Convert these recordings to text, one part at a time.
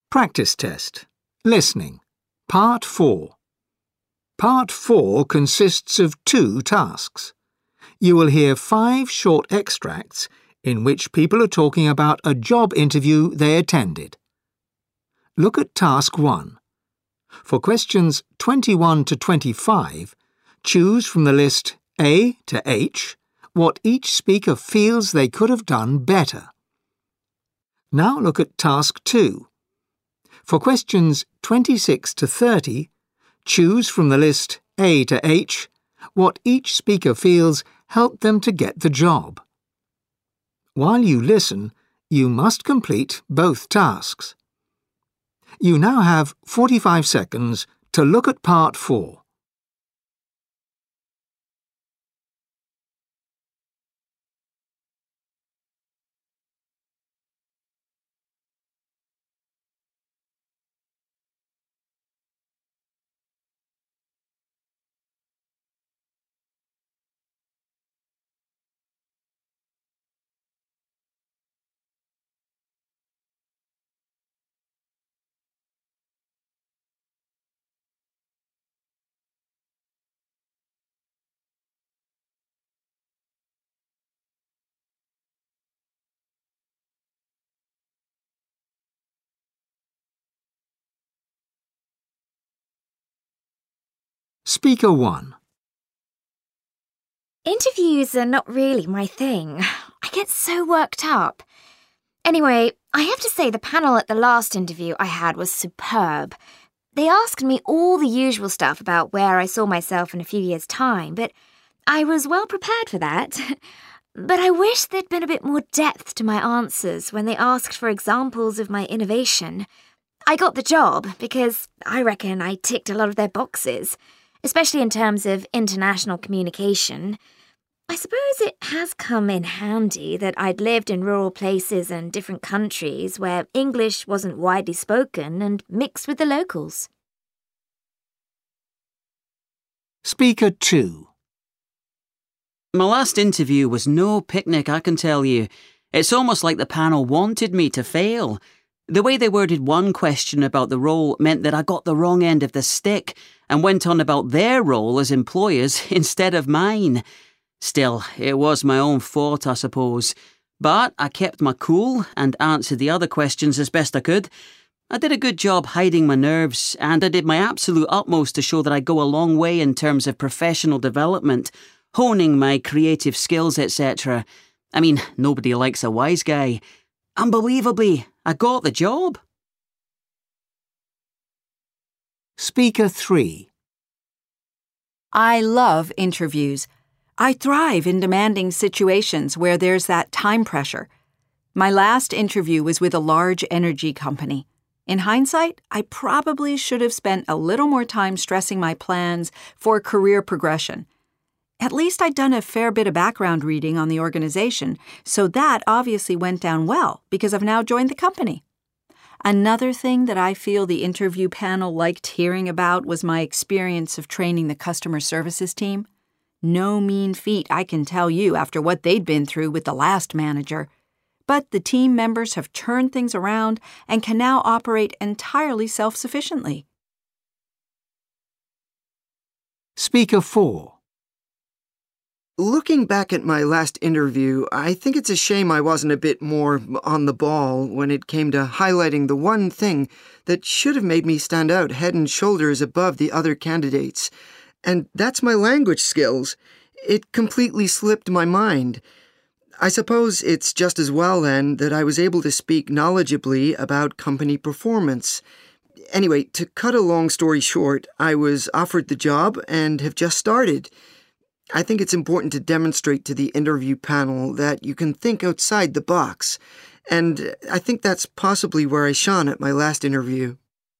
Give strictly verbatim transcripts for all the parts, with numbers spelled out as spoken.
Practice test. Listening. Part four. Part four consists of two tasks. You will hear five short extracts in which people are talking about a job interview they attended. Look at task one. For questions twenty-one to twenty-five, choose from the list A to H what each speaker feels they could have done better. Now look at task two. For questions twenty-six to thirty, choose from the list A to H what each speaker feels helped them to get the job. While you listen, you must complete both tasks. You now have forty-five seconds to look at part four. Speaker one. Interviews are not really my thing. I get so worked up. Anyway, I have to say the panel at the last interview I had was superb. They asked me all the usual stuff about where I saw myself in a few years' time, but I was well prepared for that. But I wish there'd been a bit more depth to my answers when they asked for examples of my innovation. I got the job because I reckon I ticked a lot of their boxes, especially in terms of international communication. I suppose it has come in handy that I'd lived in rural places and different countries where English wasn't widely spoken and mixed with the locals. Speaker two. My last interview was no picnic, I can tell you. It's almost like the panel wanted me to fail. The way they worded one question about the role meant that I got the wrong end of the stick and went on about their role as employers instead of mine. Still, it was my own fault, I suppose. But I kept my cool and answered the other questions as best I could. I did a good job hiding my nerves, and I did my absolute utmost to show that I go a long way in terms of professional development, honing my creative skills, et cetera. I mean, nobody likes a wise guy. Unbelievably, I got the job. Speaker three. I love interviews. I thrive in demanding situations where there's that time pressure. My last interview was with a large energy company. In hindsight, I probably should have spent a little more time stressing my plans for career progression. At least I'd done a fair bit of background reading on the organization, so that obviously went down well because I've now joined the company. Another thing that I feel the interview panel liked hearing about was my experience of training the customer services team. No mean feat, I can tell you, after what they'd been through with the last manager. But the team members have turned things around and can now operate entirely self-sufficiently. Speaker four. Looking back at my last interview, I think it's a shame I wasn't a bit more on the ball when it came to highlighting the one thing that should have made me stand out head and shoulders above the other candidates. And that's my language skills. It completely slipped my mind. I suppose it's just as well, then, that I was able to speak knowledgeably about company performance. Anyway, to cut a long story short, I was offered the job and have just started. I think it's important to demonstrate to the interview panel that you can think outside the box, and I think that's possibly where I shone at my last interview.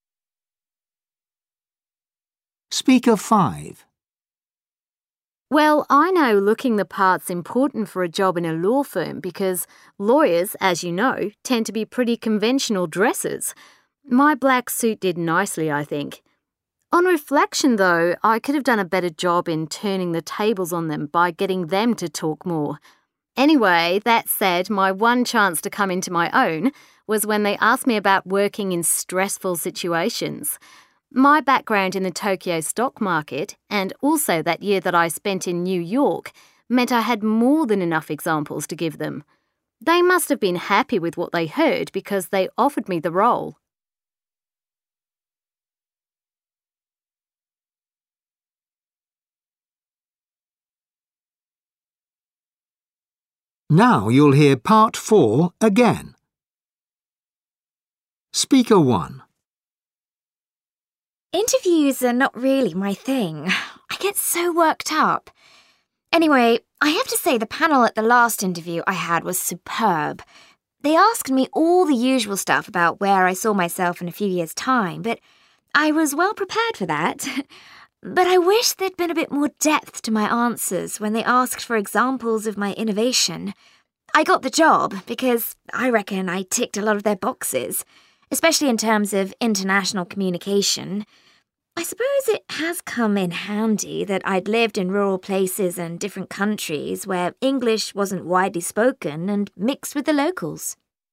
Speaker five. Well, I know looking the part's important for a job in a law firm because lawyers, as you know, tend to be pretty conventional dressers. My black suit did nicely, I think. On reflection, though, I could have done a better job in turning the tables on them by getting them to talk more. Anyway, that said, my one chance to come into my own was when they asked me about working in stressful situations. My background in the Tokyo stock market, and also that year that I spent in New York, meant I had more than enough examples to give them. They must have been happy with what they heard because they offered me the role. Now you'll hear part four again. Speaker one. Interviews are not really my thing. I get so worked up. Anyway, I have to say the panel at the last interview I had was superb. They asked me all the usual stuff about where I saw myself in a few years' time, but I was well prepared for that. But I wish there'd been a bit more depth to my answers when they asked for examples of my innovation. I got the job because I reckon I ticked a lot of their boxes, especially in terms of international communication. I suppose it has come in handy that I'd lived in rural places and different countries where English wasn't widely spoken and mixed with the locals.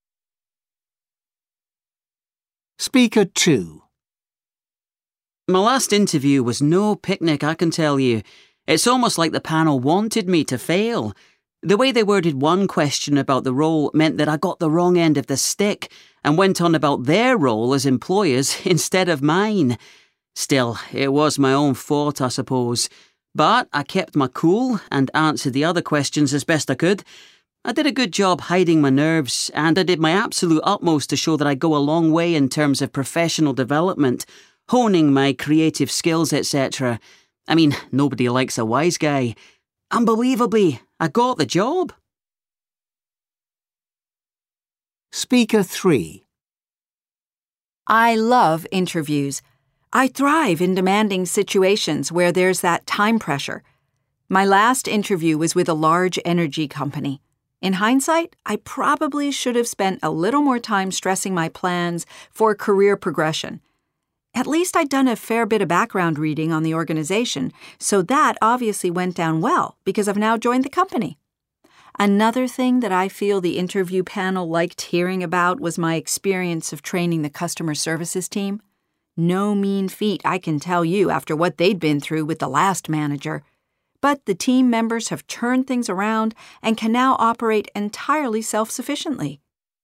Speaker two. My last interview was no picnic, I can tell you. It's almost like the panel wanted me to fail. The way they worded one question about the role meant that I got the wrong end of the stick and went on about their role as employers instead of mine. Still, it was my own fault, I suppose. But I kept my cool and answered the other questions as best I could. I did a good job hiding my nerves, and I did my absolute utmost to show that I go a long way in terms of professional development, honing my creative skills, et cetera. I mean, nobody likes a wise guy. Unbelievably, I got the job. Speaker three. I love interviews. I thrive in demanding situations where there's that time pressure. My last interview was with a large energy company. In hindsight, I probably should have spent a little more time stressing my plans for career progression. At least I'd done a fair bit of background reading on the organization, so that obviously went down well because I've now joined the company. Another thing that I feel the interview panel liked hearing about was my experience of training the customer services team. No mean feat, I can tell you, after what they'd been through with the last manager. But the team members have turned things around and can now operate entirely self-sufficiently.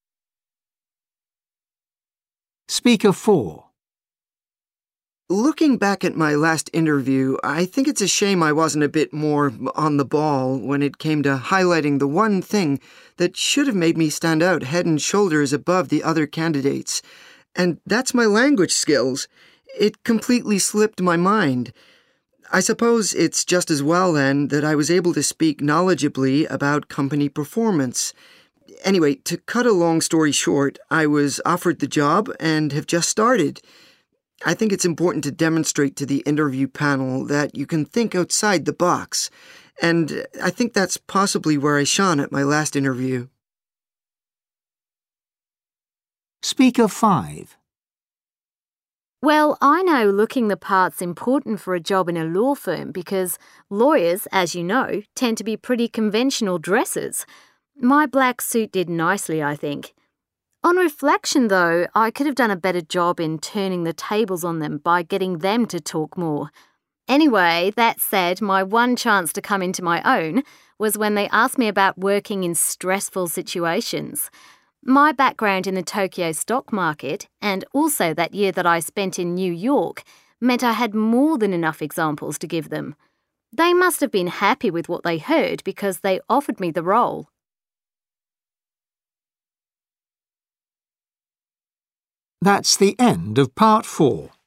Speaker four. Looking back at my last interview, I think it's a shame I wasn't a bit more on the ball when it came to highlighting the one thing that should have made me stand out head and shoulders above the other candidates. And that's my language skills. It completely slipped my mind. I suppose it's just as well, then, that I was able to speak knowledgeably about company performance. Anyway, to cut a long story short, I was offered the job and have just started. I think it's important to demonstrate to the interview panel that you can think outside the box, and I think that's possibly where I shone at my last interview. Speaker five. Well, I know looking the part's important for a job in a law firm because lawyers, as you know, tend to be pretty conventional dressers. My black suit did nicely, I think. On reflection, though, I could have done a better job in turning the tables on them by getting them to talk more. Anyway, that said, my one chance to come into my own was when they asked me about working in stressful situations. My background in the Tokyo stock market, and also that year that I spent in New York, meant I had more than enough examples to give them. They must have been happy with what they heard because they offered me the role. That's the end of part four.